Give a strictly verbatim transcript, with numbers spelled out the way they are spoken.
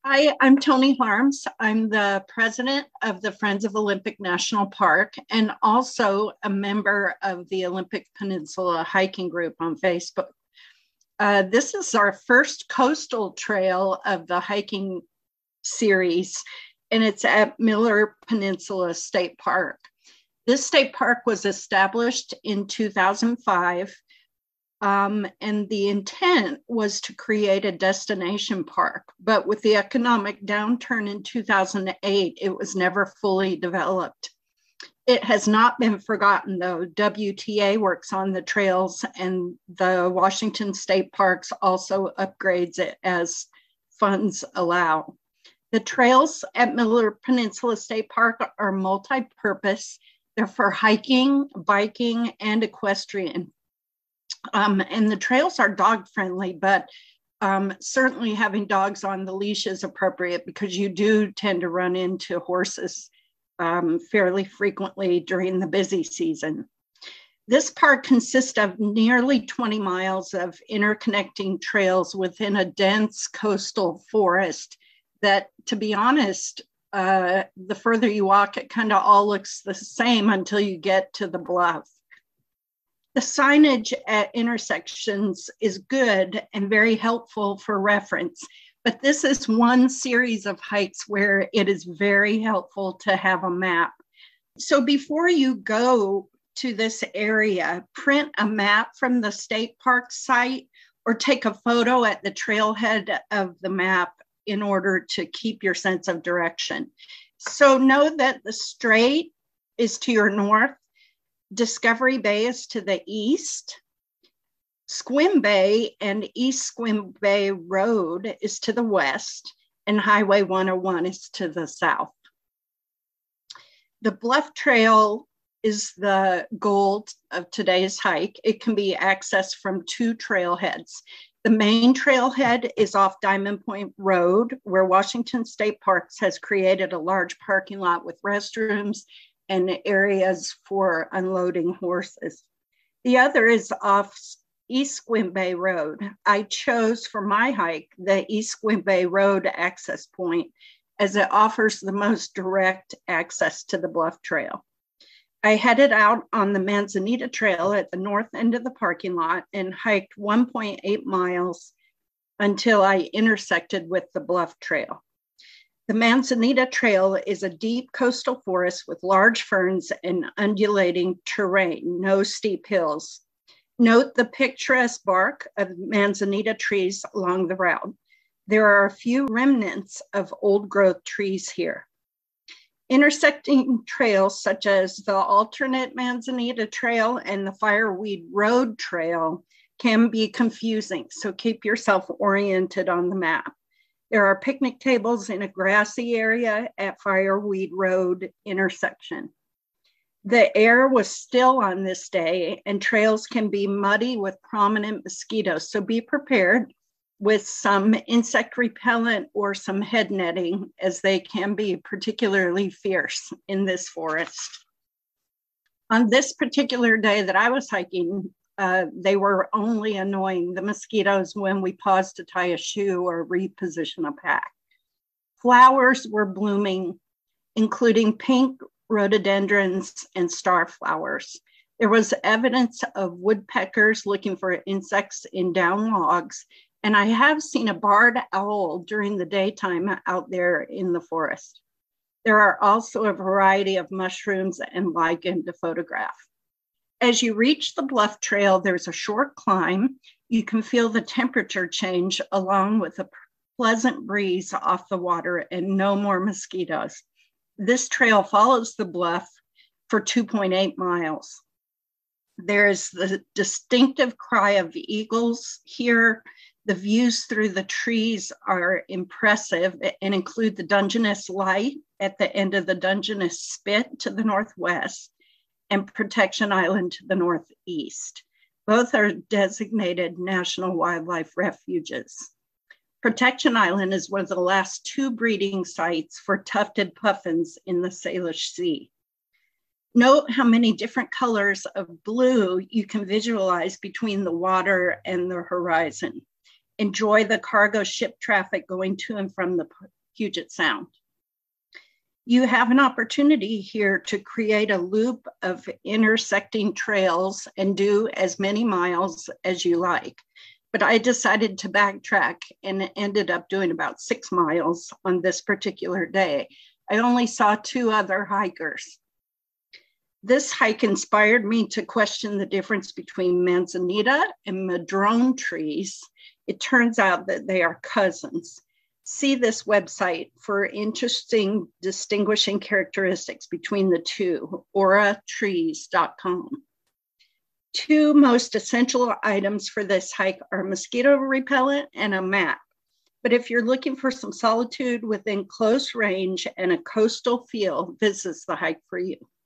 Hi, I'm Toni Harms. I'm the president of the Friends of Olympic National Park and also a member of the Olympic Peninsula Hiking Group on Facebook. Uh, this is our first coastal trail of the hiking series, and it's at Miller Peninsula State Park. This state park was established in two thousand five, um, and the intent was to create a destination park. But with the economic downturn in two thousand eight, it was never fully developed. It has not been forgotten, though. W T A works on the trails, and the Washington State Parks also upgrades it as funds allow. The trails at Miller Peninsula State Park are multi-purpose. They're for hiking, biking, and equestrian. Um, and the trails are dog-friendly, but um, certainly having dogs on the leash is appropriate because you do tend to run into horses Um, fairly frequently during the busy season. This park consists of nearly twenty miles of interconnecting trails within a dense coastal forest that, to be honest, uh, the further you walk, it kind of all looks the same until you get to the bluff. The signage at intersections is good and very helpful for reference. But this is one series of hikes where it is very helpful to have a map. So before you go to this area, print a map from the state park site or take a photo at the trailhead of the map in order to keep your sense of direction. So know that the Strait is to your north, Discovery Bay is to the east, Sequim Bay and East Sequim Bay Road is to the west, and Highway one oh one is to the south. The Bluff Trail is the goal of today's hike. It can be accessed from two trailheads. The main trailhead is off Diamond Point Road, where Washington State Parks has created a large parking lot with restrooms and areas for unloading horses. The other is off East Sequim Bay Road. I chose for my hike the East Sequim Bay Road access point as it offers the most direct access to the Bluff Trail. I headed out on the Manzanita Trail at the north end of the parking lot and hiked one point eight miles until I intersected with the Bluff Trail. The Manzanita Trail is a deep coastal forest with large ferns and undulating terrain, no steep hills. Note the picturesque bark of manzanita trees along the route. There are a few remnants of old growth trees here. Intersecting trails such as the alternate Manzanita Trail and the Fireweed Road Trail can be confusing, so keep yourself oriented on the map. There are picnic tables in a grassy area at Fireweed Road intersection. The air was still on this day, and trails can be muddy with prominent mosquitoes, so be prepared with some insect repellent or some head netting, as they can be particularly fierce in this forest. On this particular day that I was hiking, uh, they were only annoying, the mosquitoes, when we paused to tie a shoe or reposition a pack. Flowers were blooming, including pink rhododendrons and star flowers. There was evidence of woodpeckers looking for insects in down logs, and I have seen a barred owl during the daytime out there in the forest. There are also a variety of mushrooms and lichen to photograph. As you reach the Bluff Trail, there's a short climb. You can feel the temperature change along with a pleasant breeze off the water and no more mosquitoes. This trail follows the bluff for two point eight miles. There's the distinctive cry of eagles here. The views through the trees are impressive and include the Dungeness Light at the end of the Dungeness Spit to the northwest and Protection Island to the northeast. Both are designated national wildlife refuges. Protection Island is one of the last two breeding sites for tufted puffins in the Salish Sea. Note how many different colors of blue you can visualize between the water and the horizon. enjoy the cargo ship traffic going to and from the Puget Sound. You have an opportunity here to create a loop of intersecting trails and do as many miles as you like. But I decided to backtrack and ended up doing about six miles on this particular day. I only saw two other hikers. This hike inspired me to question the difference between manzanita and madrone trees. It turns out that they are cousins. See this website for interesting distinguishing characteristics between the two, aura trees dot com. Two most essential items for this hike are mosquito repellent and a map. But if you're looking for some solitude within close range and a coastal feel, this is the hike for you.